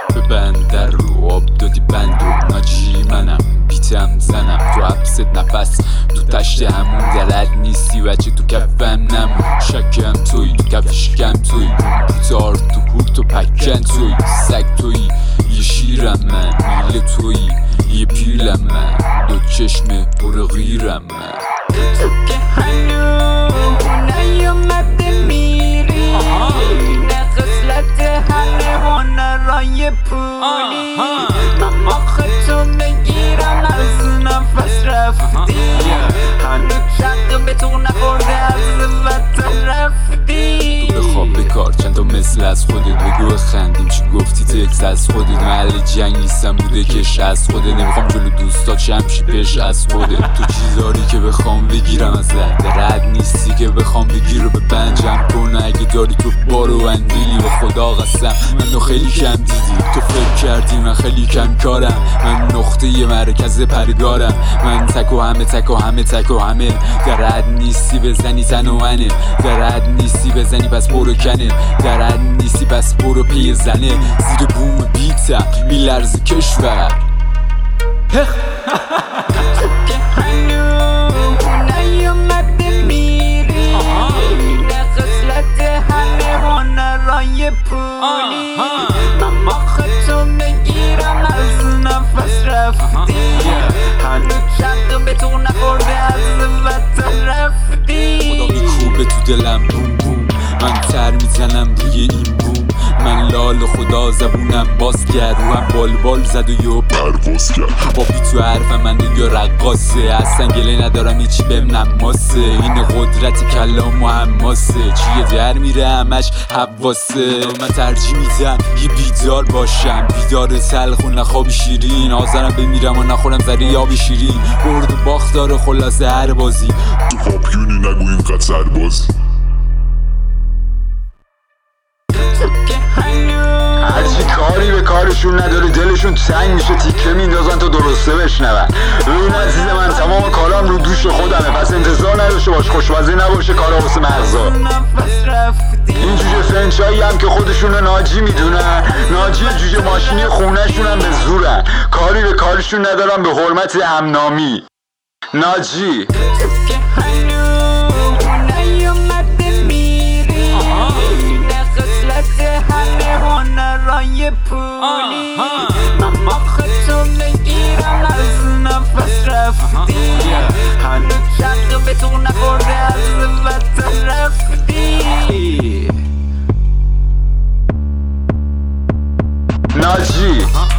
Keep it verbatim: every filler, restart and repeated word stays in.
به بندر رو آب دادی بند و ناجی منم بیتم زنم تو حبست نفس تو تشت همون درد نیستی بچه تو کفم نمون شکم توی تو کف شکم توی بیتار تو کور تو پکن توی سگ توی یه شیرم من میل توی یه پیلم من دو چشم پر غیرم من تو که هنوز نیومده میری نه خسلت همه هنرهای پولی من آخه تو بگیرم از نفس رفتی هنوز شق به تو نخورده از وطن رفتی تو بخواب بکار چند تا مثل از خودت بگو خندیم چی گفتی تکس از خودت محل جنگ نیستم بوده کش از خودت نمیخوام جلو دوستا چمشی پیش از خودت تو چیزاری که بخوام بگیرم از رد نیستی که بخوام بگیر به بنجم کنه اگه داری تو بارو اندیلی به خدا قسم منو خیلی کم دیدی تو فکر کردی من خیلی کم کارم من نقطه ی مرکز پرگارم من تک و همه تک و همه تک و همه در رد نیستی بزنی تن و منه در رد نیستی بزنی پس برو کنه در رد نیستی پس برو پی زنه زیر بوم بیتم میلرز کشور تو که هنوز نیومده میری نه خسلت همه هنرهای پولی من آخه تو بگیرم از نفس رفتی هنوز شق به تو نخورده از وطن رفتی خدا میکوبه تو دلم بوم بوم من تر میزنم روی این بوم من لال خدا زبونم باز کرد روحم بال بال زد و یه پرواز کرد با بی تو حرفم من یا رقاصه اصلا گله ندارم هیچی بهم نماسه این قدرت کلام و حماسه چیه در میره همش حواسه من ترجیح میدم یه بیدار باشم بیدار تلخ و نخوابی شیرین آزارم بمیرم و نخورم زره یاب شیرین برد و باخت داره خلاصه هر بازی تو پاپیونی نگو اینقدر سربازی هرچی کاری به کارشون نداره دلشون تنگ میشه تیکه میندازن تا درسته بشنون. ببین عزیز من تمام کارام رو دوش خودمه پس انتظار نداشته باش خوشمزه نباشه کارا واسه مغزا. این جوجه فرنچایی هم که خودشون ناجی میدونن ناجی جوجه ماشینی خونهشون هم به زورن کاری به کارشون ندارن به حرمت همنامی ناجی. هنرهای پولی من آخه تو بگیرم از نفس رفتی هنوز شق به تو نخورده از وطن رفتی ناجی.